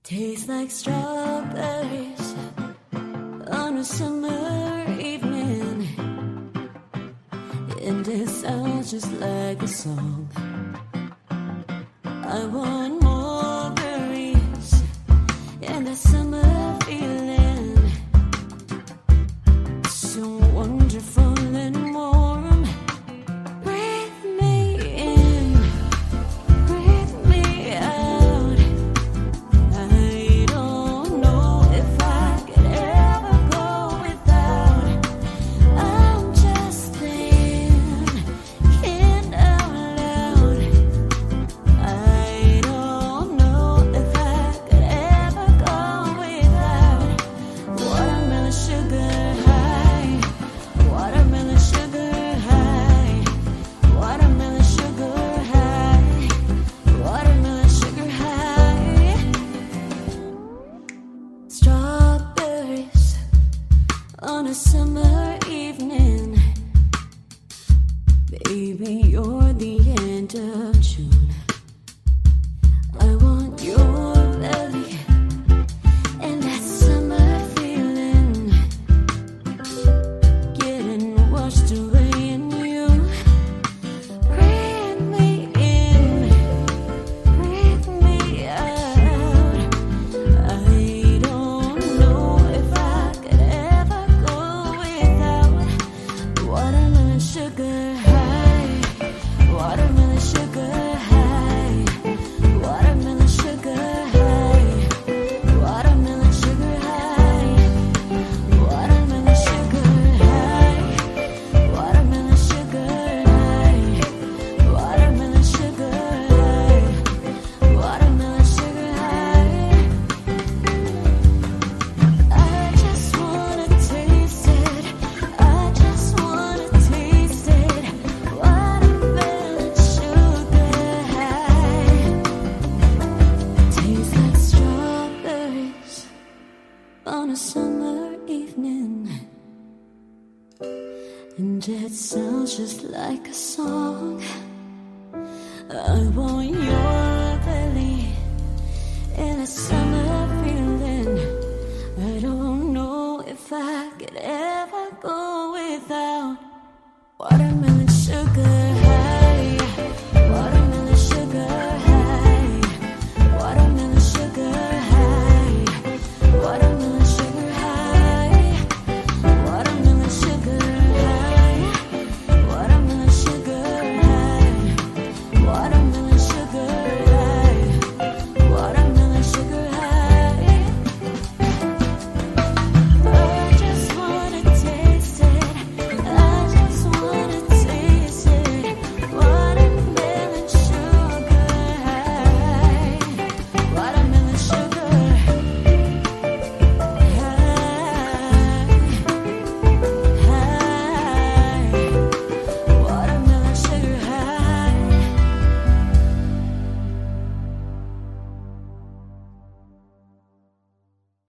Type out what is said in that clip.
Tastes like strawberries on a summer evening, and it sounds just like a song. I want more berries and that summer feeling, so wonderful and warm. Breathe me in, breathe me out. I don't know if I could ever go without. I'm just thinking out loud. I don't know if I could ever go without watermelon sugar high, watermelon sugar high, watermelon sugar high, watermelon sugar high. Strawberries on a summer evening. Baby, you're the end of June. I want your belly and that summer feeling, getting washed away in you. Breathe me in, breathe me out. I don't know if I could ever go without watermelon sugar high, watermelon sugar high, watermelon sugar high, watermelon sugar high, watermelon sugar high, watermelon sugar high, watermelon sugar high, watermelon sugar high. I just wanna taste it, I just wanna taste it. Watermelon sugar high. Tastes like strawberries on a summer evening, and it sounds just like a song. I want your belly in a summer